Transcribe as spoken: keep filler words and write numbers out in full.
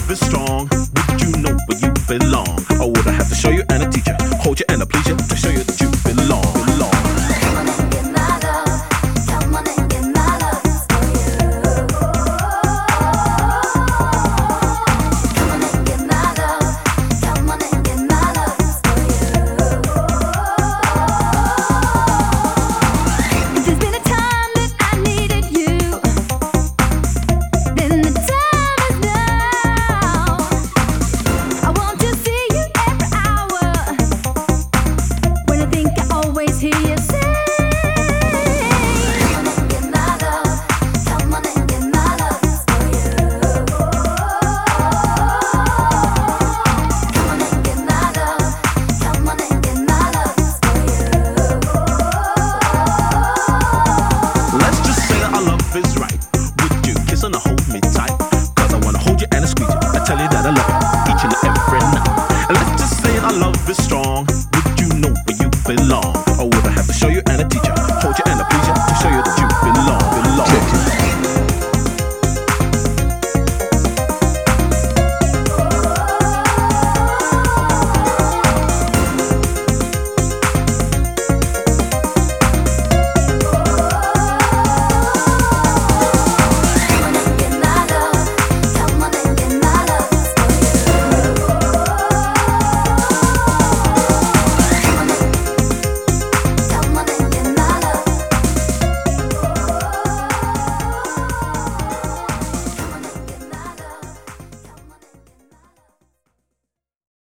love is strong, would you know where you belong? Or would I have to show you and a teacher, hold you and a please you to show you that you belong? belong. Come on and get my love. Come on and get my love for you. Come on and get my love. Come on and get my love for you. There's been a time that I needed you. Then the time is now. I want to see you every hour. When I think I always hear you say, come on and get my love. Come on and get my love for you. Come on and get my love. Come on and get my love for you. Let's just say that our love is right. Would you kiss and hold me tight? Cause I wanna hold you and I squeeze you. I tell you that I love you.